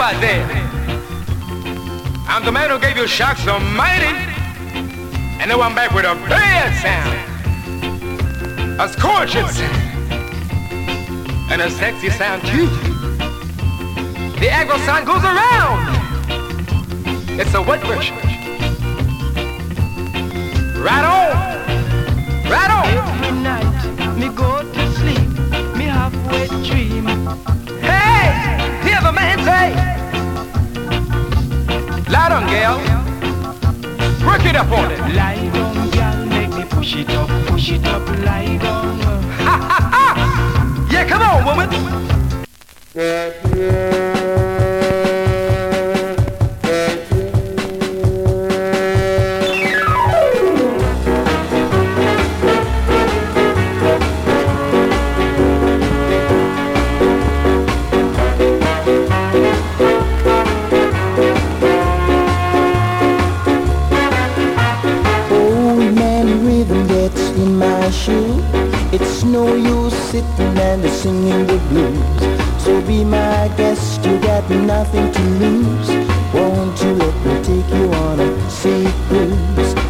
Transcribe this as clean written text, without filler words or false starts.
right there. I'm the man who gave you shocks so mighty. And now I'm back with a bad sound, a scorching sound, and a sexy sound too. The Agro sound goes around. It's a wet wish. Right on, right on. Every night me go to sleep, me have wet dream. Hey, hear the man say, lie down, gal. Work it up on it. Lie down, girl, make me push it up, lie down. Ha ha ha! Yeah, come on, woman. It's no use sitting and singing the blues. So be my guest, you got nothing to lose. Won't you let me take you on a sea cruise?